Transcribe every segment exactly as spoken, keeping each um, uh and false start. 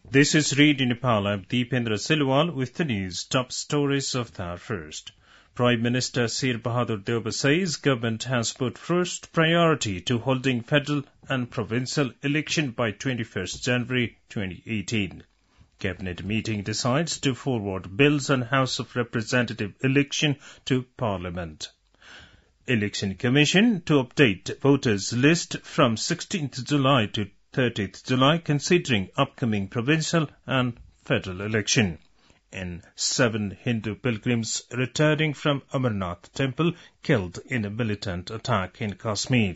This is Read in Nepal. I'm Deependra Silwal with the news. Top stories of the hour first. Prime Minister Sher Bahadur Deuba says government has put first priority to holding federal and provincial election by twenty-first January twenty eighteen. Cabinet meeting decides to forward bills on House of Representative election to Parliament. Election Commission to update voters list from sixteenth July to thirtieth July considering upcoming provincial and federal election. And seven Hindu pilgrims returning from Amarnath temple killed in a militant attack in Kashmir.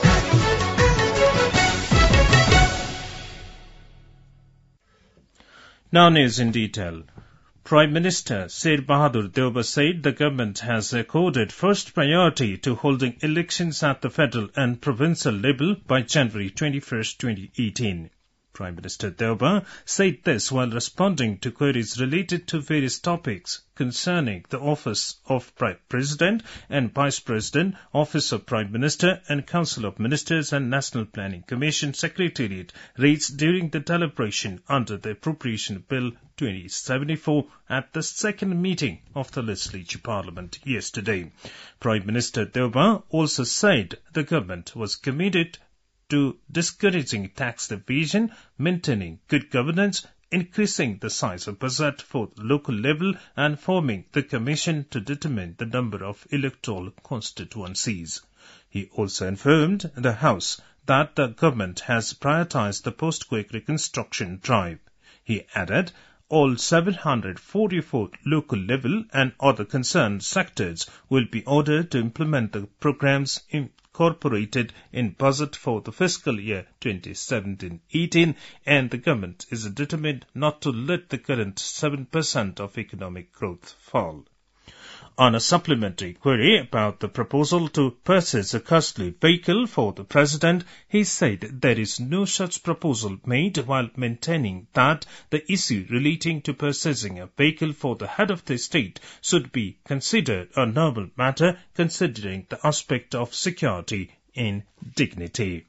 Now news in detail. Prime Minister Sher Bahadur Deuba said the government has accorded first priority to holding elections at the federal and provincial level by January twenty-first, twenty eighteen. Prime Minister Deuba said this while responding to queries related to various topics concerning the office of Prime President and Vice President, Office of Prime Minister and Council of Ministers and National Planning Commission Secretariat raised during the deliberation under the Appropriation Bill twenty seventy-four at the second meeting of the Legislature Parliament yesterday. Prime Minister Deuba also said the government was committed to discouraging tax evasion, maintaining good governance, increasing the size of budget for the local level and forming the commission to determine the number of electoral constituencies. He also informed the House that the government has prioritized the post-quake reconstruction drive. He added, all seven hundred forty-four local level and other concerned sectors will be ordered to implement the programs incorporated in budget for the fiscal year twenty seventeen eighteen, and the government is determined not to let the current seven percent of economic growth fall. On a supplementary query about the proposal to purchase a costly vehicle for the President, he said there is no such proposal made while maintaining that the issue relating to purchasing a vehicle for the head of the state should be considered a normal matter considering the aspect of security and dignity.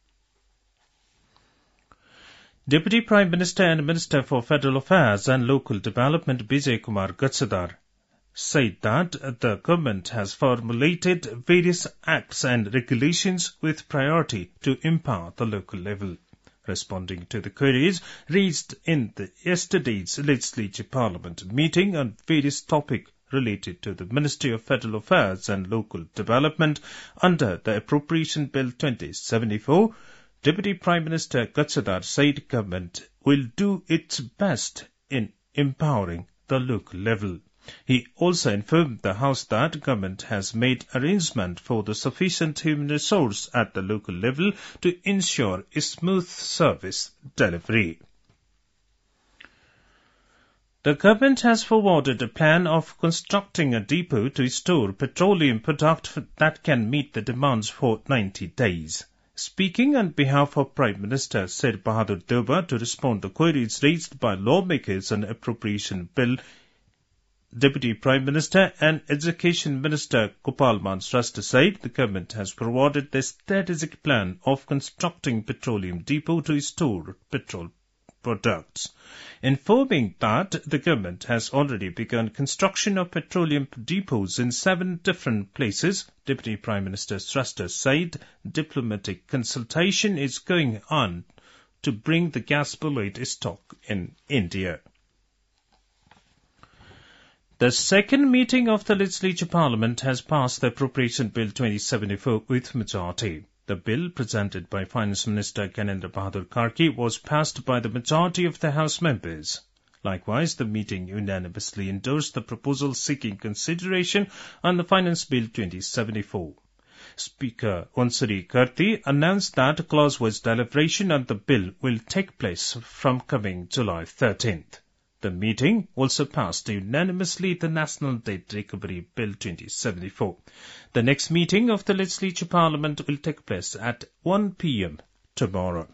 Deputy Prime Minister and Minister for Federal Affairs and Local Development Vijay Kumar Gatchadar said that the government has formulated various acts and regulations with priority to empower the local level. Responding to the queries raised in the yesterday's Legislature Parliament meeting on various topics related to the Ministry of Federal Affairs and Local Development under the Appropriation Bill twenty seventy-four, Deputy Prime Minister Gatchadar said government will do its best in empowering the local level. He also informed the House that government has made arrangement for the sufficient human resource at the local level to ensure a smooth service delivery. The government has forwarded a plan of constructing a depot to store petroleum products that can meet the demands for ninety days. Speaking on behalf of Prime Minister Sher Bahadur Deuba to respond to queries raised by lawmakers on Appropriation Bill, Deputy Prime Minister and Education Minister Gopal Man Srastha said the government has forwarded the strategic plan of constructing petroleum depot to store petrol products. Informing that the government has already begun construction of petroleum depots in seven different places, Deputy Prime Minister Srastha said diplomatic consultation is going on to bring the gas-related stock in India. The second meeting of the Legislature Parliament has passed the Appropriation Bill twenty seventy-four with majority. The bill presented by Finance Minister Gyanendra Bahadur Karki was passed by the majority of the House members. Likewise, the meeting unanimously endorsed the proposal seeking consideration on the Finance Bill twenty seventy-four. Speaker Onsari Karti announced that clause-wise deliberation on the bill will take place from coming July thirteenth. The meeting also passed unanimously the National Debt Recovery Bill twenty seventy-four. The next meeting of the Legislature Parliament will take place at one p m tomorrow.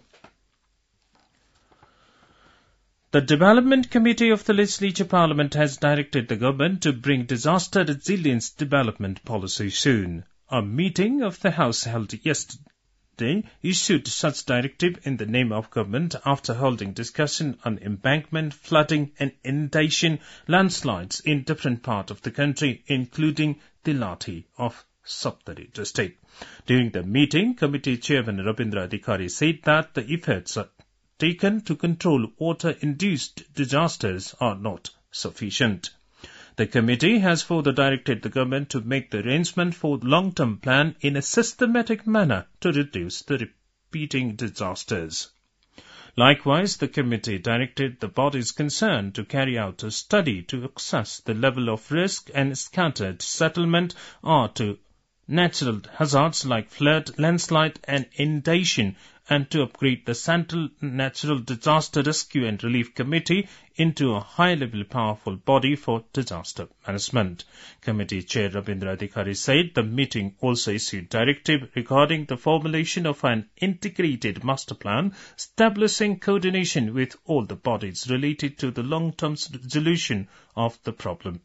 The Development Committee of the Legislature Parliament has directed the government to bring disaster resilience development policy soon. A meeting of the House held yesterday yesterday issued such directive in the name of government after holding discussion on embankment, flooding and inundation, landslides in different parts of the country, including Tilati of Saptari district. During the meeting, committee chairman Rabindra Adhikari said that the efforts taken to control water-induced disasters are not sufficient. The committee has further directed the government to make the arrangement for the long-term plan in a systematic manner to reduce the repeating disasters. Likewise, the committee directed the bodies concerned to carry out a study to assess the level of risk and scattered settlement or to natural hazards like flood, landslide and inundation, and to upgrade the Central Natural Disaster Rescue and Relief Committee into a high-level powerful body for disaster management. Committee Chair Rabindra Adhikari said the meeting also issued directive regarding the formulation of an integrated master plan establishing coordination with all the bodies related to the long-term resolution of the problem.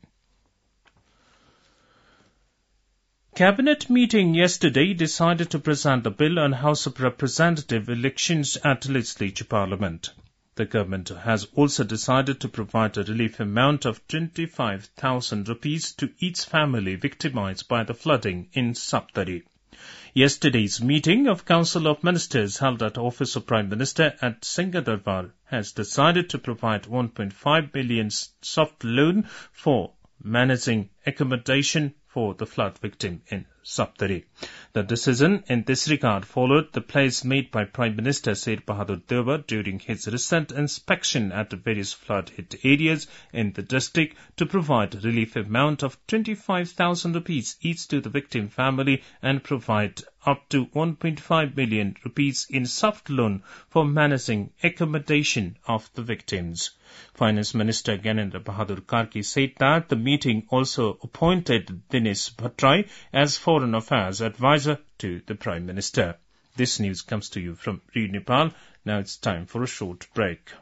Cabinet meeting yesterday decided to present the bill on House of Representative elections at Legislature Parliament. The government has also decided to provide a relief amount of twenty-five thousand rupees to each family victimized by the flooding in Saptari. Yesterday's meeting of Council of Ministers held at Office of Prime Minister at Singadarbar has decided to provide one point five million soft loan for managing accommodation for the flood victim in Saptari. The decision in this regard followed the pledge made by Prime Minister Sher Bahadur Deuba during his recent inspection at the various flood-hit areas in the district to provide a relief amount of twenty-five thousand rupees each to the victim family and provide up to one point five million rupees in soft loan for managing accommodation of the victims. Finance Minister Gyanendra Bahadur Karki said that the meeting also appointed Dinesh Bhattrai as Foreign Affairs Advisor to the Prime Minister. This news comes to you from Radio Nepal. Now it's time for a short break.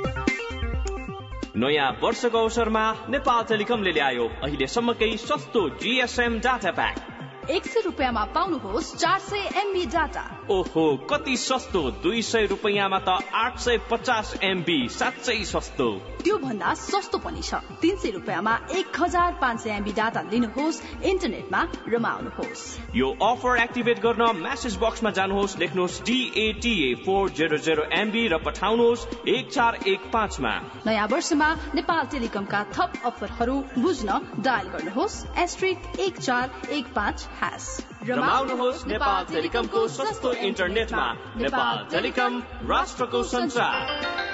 नयाँ वर्षको अवसरमा नेपाल टेलिकमले ल्यायो अहिलेसम्मकै सस्तो GSM data pack एक सय रुपियाँमा पाउनुहोस् चार सय एमबी डाटा। ओहो कति सस्तो, दुई सय रुपियाँमा त आठ सय पचास एमबी, साँच्चै सस्तो। त्यो भन्दा सस्तो पनि छ, तीन सय रुपियाँमा एक हजार पाँच सय एमबी डाटा लिनुहोस्, इन्टरनेटमा रमाउनुहोस्। यो अफर एक्टिभेट गर्न मेसेज बक्समा जानुहोस्, लेख्नुहोस् D A T A four zero zero MB र पठाउनुहोस् एक चार एक पाँच मा। नयाँ वर्षमा नेपाल टेलिकमका थप अफरहरू बुझ्न डायल गर्नुहोस् एस्ट्रिक एक चार एक पाँच ह्यास। रमाउनुहोस् नेपाल टेलिकमको सस्तो इन्टरनेटमा। नेपाल टेलिकम, राष्ट्रको संचार।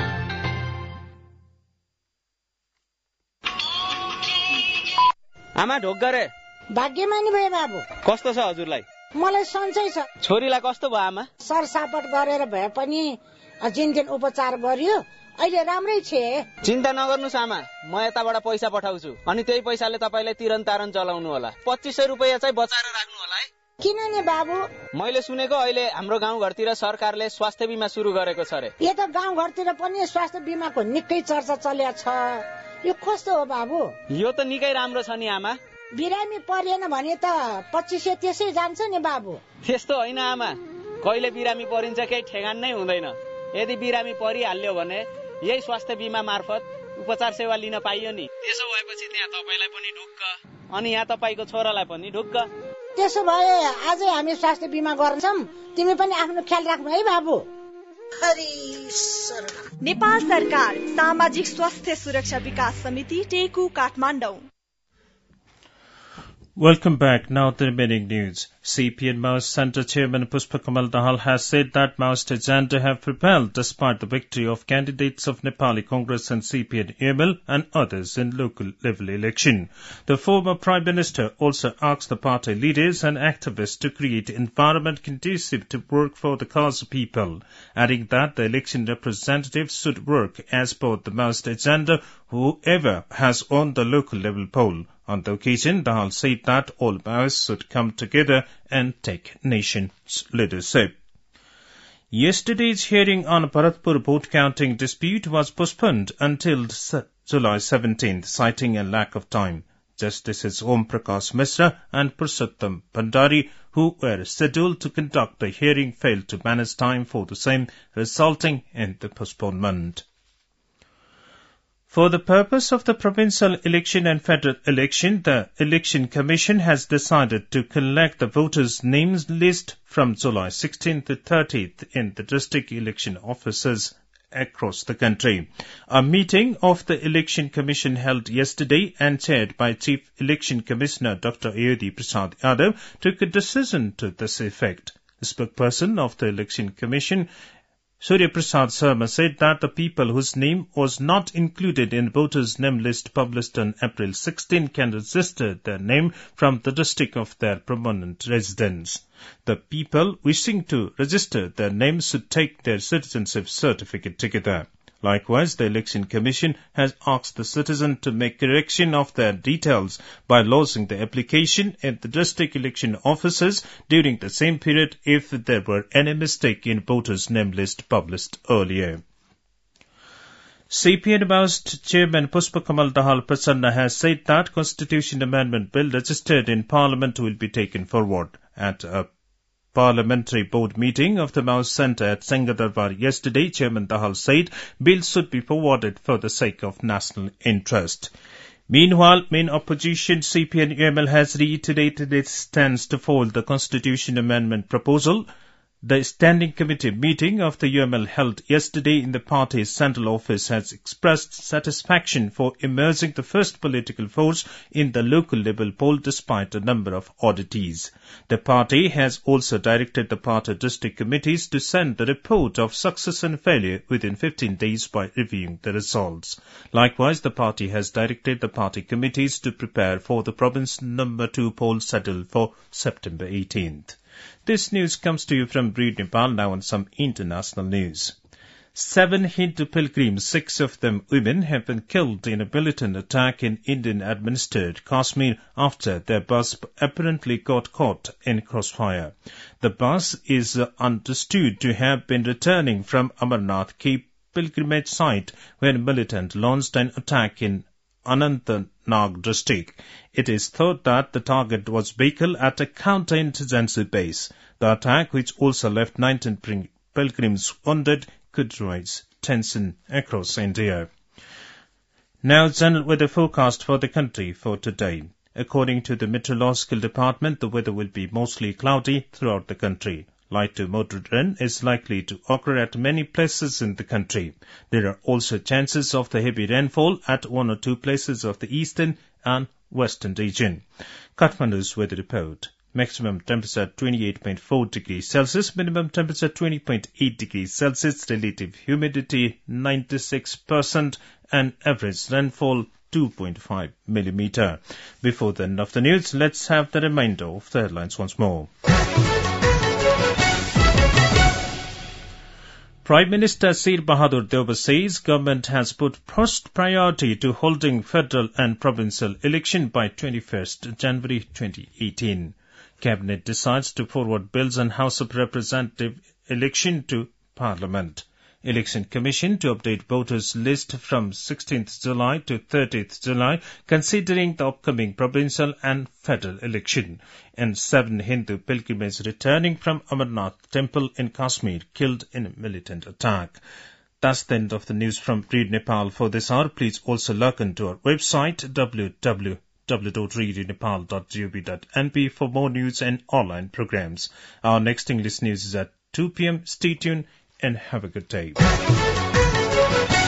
आमा ढोक गरे भाग्यमानी भए बाबु। कस्तो छ हजुरलाई? मलाई सन्चै छ। छोरीलाई कस्तो भयो आमा? सरसापट गरेर भए पनि जिन दिन उपचार गरियो, अहिले राम्रै छे। चिन्ता नगर्नुस् आमा, म यताबाट पैसा पठाउँछु अनि त्यही पैसाले तपाईलाई तिरन तारन चलाउनु होला। पच्चीस सय रुपियाँ चाहिँ बचाएर राख्नु होला है। किन नि बाबु? मैले सुनेको अहिले हाम्रो गाउँघरतिर सरकारले स्वास्थ्य बिमा सुरु गरेको छ रे। यो त गाउँघरतिर पनि स्वास्थ्य बिमाको निकै चर्चा चलेको छ। यो कस्तो हो बाबु? यो त निकै राम्रो छ नि आमा। बिरामी परेन भने त पच्चीस सय त्यसै जान्छ नि बाबु। त्यस्तो होइन आमा, कहिले बिरामी परिन्छ केही ठेगान नै हुँदैन। यदि बिरामी परिहाल्यो भने यही स्वास्थ्य बिमा मार्फत उपचार सेवा लिन पाइयो नि। त्यसो भएपछि त्यहाँ तपाईलाई पनि ढुक्क अनि यहाँ तपाईको छोरालाई पनि ढुक्क। त्यसो भए आजै हामी स्वास्थ्य बिमा गर्छौं, तिमी पनि आफ्नो ख्याल राख्नु है बाबु। नेपाल सरकार सामाजिक स्वास्थ्य सुरक्षा विकास समिति टेकु Kathmandu. Welcome back. Now the remaining news. C P N Maoist Centre Chairman Pushpa Kamal Dahal has said that Maoist agenda have prevailed despite the victory of candidates of Nepali Congress and C P N M L and others in local level election. The former Prime Minister also asked the party leaders and activists to create environment conducive to work for the cause of people, adding that the election representatives should work as per the Maoist agenda, whoever has won the local level poll. On the occasion, Dahal said that all Maoists should come together and take nation's leadership. Yesterday's hearing on Bharatpur vote counting dispute was postponed until July seventeenth, citing a lack of time. Justices Om Prakash Mishra and Purushottam Bhandari who were scheduled to conduct the hearing failed to manage time for the same, resulting in the postponement. For the purpose of the provincial election and federal election, the Election Commission has decided to collect the voters' names list from July sixteenth to thirtieth in the district election offices across the country. A meeting of the Election Commission held yesterday and chaired by Chief Election Commissioner Doctor Ayodhi Prasad Yadav took a decision to this effect. The spokesperson of the Election Commission, Surya Prasad Sharma, said that the people whose name was not included in voters' name list published on April sixteenth can register their name from the district of their permanent residence. The people wishing to register their names should take their citizenship certificate together. Likewise, the Election Commission has asked the citizen to make correction of their details by lodging the application in the district election offices during the same period if there were any mistake in voters' name list published earlier. C P M Maoist Chairman Pushpakamal Dahal Prasanna has said that Constitution Amendment Bill registered in Parliament will be taken forward. At a Parliamentary Board meeting of the Maoist Centre at Sengadarbar yesterday, Chairman Dahal said bills should be forwarded for the sake of national interest. Meanwhile, main opposition C P N U M L has reiterated its stance to fold the Constitution Amendment proposal. The Standing Committee meeting of the U M L held yesterday in the party's central office has expressed satisfaction for emerging the first political force in the local level poll despite a number of oddities. The party has also directed the party district committees to send the report of success and failure within fifteen days by reviewing the results. Likewise, the party has directed the party committees to prepare for the province number two poll scheduled for September eighteenth. This news comes to you from Breed Nepal. Now on some international news. Seven Hindu pilgrims, six of them women, have been killed in a militant attack in Indian-administered Kashmir after their bus apparently got caught in crossfire. The bus is understood to have been returning from Amarnath Cave pilgrimage site when militant launched an attack in Anantnag district. It is thought that the target was vehicle at a counterinsurgency base. The attack, which also left nineteen pilgrims wounded, could raise tension across India. Now, general weather forecast for the country for today. According to the Meteorological Department, the weather will be mostly cloudy throughout the country. Light to moderate rain is likely to occur at many places in the country. There are also chances of the heavy rainfall at one or two places of the eastern and western region. Kathmandu's weather report. Maximum temperature twenty-eight point four degrees Celsius, minimum temperature twenty point eight degrees Celsius, relative humidity ninety-six percent, and average rainfall two point five millimeter. Before the end of the news, let's have the remainder of the headlines once more. Prime Minister Sir Bahadur Deuba says government has put first priority to holding federal and provincial election by twenty-first January twenty eighteen. Cabinet decides to forward bills on House of Representatives election to Parliament. Election Commission to update voters list from sixteenth July to thirtieth July, considering the upcoming provincial and federal election. And seven Hindu pilgrims returning from Amarnath Temple in Kashmir killed in a militant attack. That's the end of the news from Read Nepal for this hour. Please also log on to our website w w w dot read nepal dot gov dot n p for more news and online programs. Our next English news is at two p m Stay tuned and have a good day.